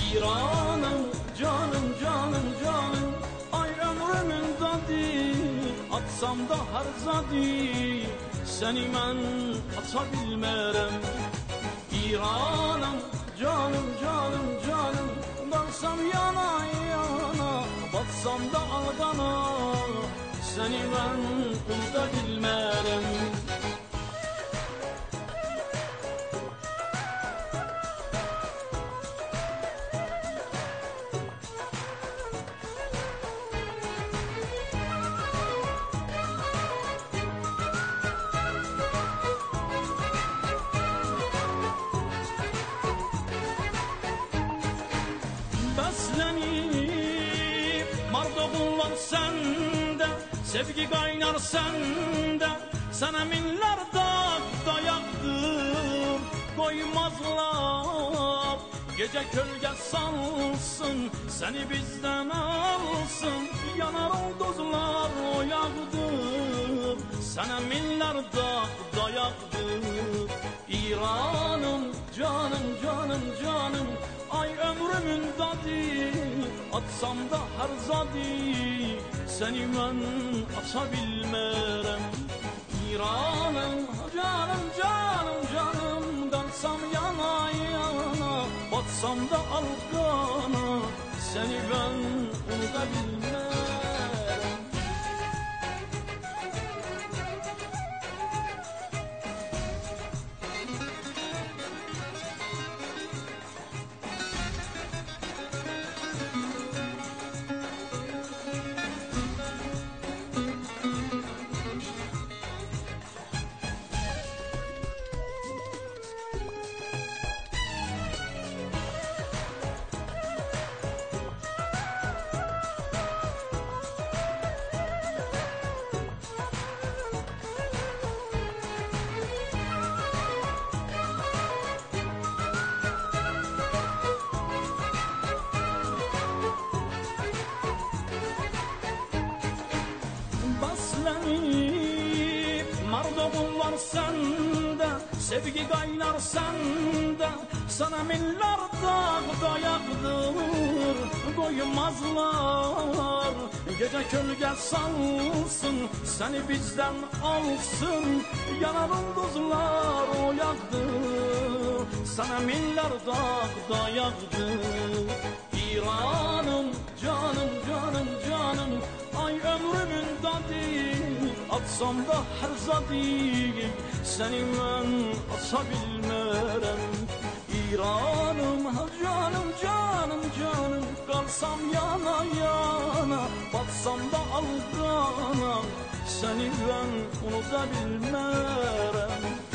İranım, canım, canım, canım, ay ömrümün dadı, atsam da her zadi, seni mən ata bilmərəm. İranım, canım, canım, canım, dalsam yana yana, batsam da alqana, seni mən unuda bilmərəm. Bəslənib mardoğun var səndə, sevgi qaynar səndə, sənə minlər dayaqdır, qoymazlar. Gecə kölgə salsın, səni bizdən alsın, yanar ulduzlar oyaqdır, sənə minlər dayaqdır. İranım, canım, canım, canım, ay ömrümün dadı, atsam da her zadi, seni mən ata bilmərəm. İranım, canım, canım, canım, qalsam yana yana, batsam da alqana, seni mən unuda bilmərəm. Bəslənib mardoğun var səndə, sevgi qaynar səndə, sana minlər dayaqdır, qoymazlar. Gecə kölgə salsın, səni bizdən alsın, yanar ulduzlar oyaqdır, sana minlər dayaqdır. İranım, canım, canım, canım, ay ömrümün dadı, atsam da her zadi, seni mən ata bilmərəm. İranım, canım, canım, canım, qalsam yana yana, batsam da alqana, seni mən unuda bilmərəm.